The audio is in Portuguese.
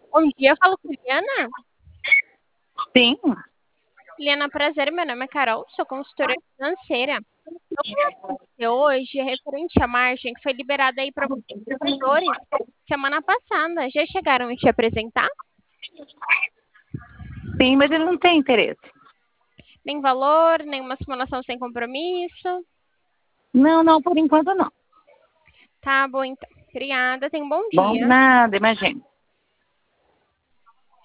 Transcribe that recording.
Bom dia, eu falo com Liana. Sim. Liana, prazer, meu nome é Carol, sou consultora financeira. Eu queria com você hoje referente à margem que foi liberada aí para os investidores semana passada. Já chegaram a te apresentar? Sim, mas ele não tem interesse. Nem valor, nenhuma simulação sem compromisso? Não, não, por enquanto não. Tá bom, então. Obrigada, tenha um bom Bom, dia. nada, imagina.